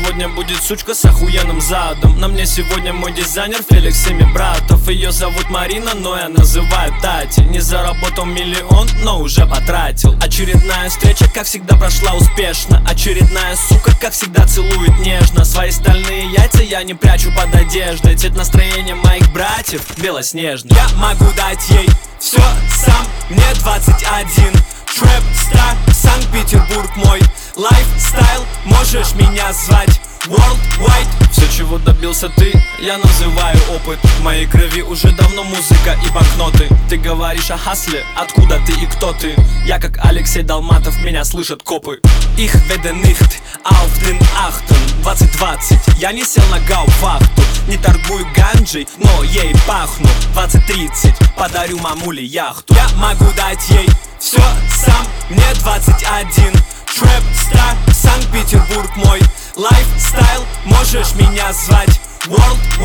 сегодня будет сучка с охуенным задом. На мне сегодня мой дизайнер Феликс Семибратов. Ее зовут Марина, но я называю Тати. Не заработал миллион, но уже потратил. Очередная встреча, как всегда, прошла успешно. Очередная сука, как всегда, целует нежно. Свои стальные яйца я не прячу под одеждой. Цвет настроения моих братьев белоснежный. Я могу дать ей все сам, мне 21. Трэп стар, Санкт-Петербург мой лайфстайл, можешь меня звать Worldwide. Все, чего добился ты, я называю опыт. В моей крови уже давно музыка и банкноты. Ты говоришь о хасле, откуда ты и кто ты? Я как Алексей Долматов, меня слышат копы. Ich werde nicht auf den Achten. 2020, я не сел на гауфахту. Не торгую ганджей, но ей пахну. 2030, подарю мамуле яхту. Я могу дать ей все сам, мне 21. Трэп стар, Санкт-Петербург мой лайфстайл, можешь меня звать Worldwide.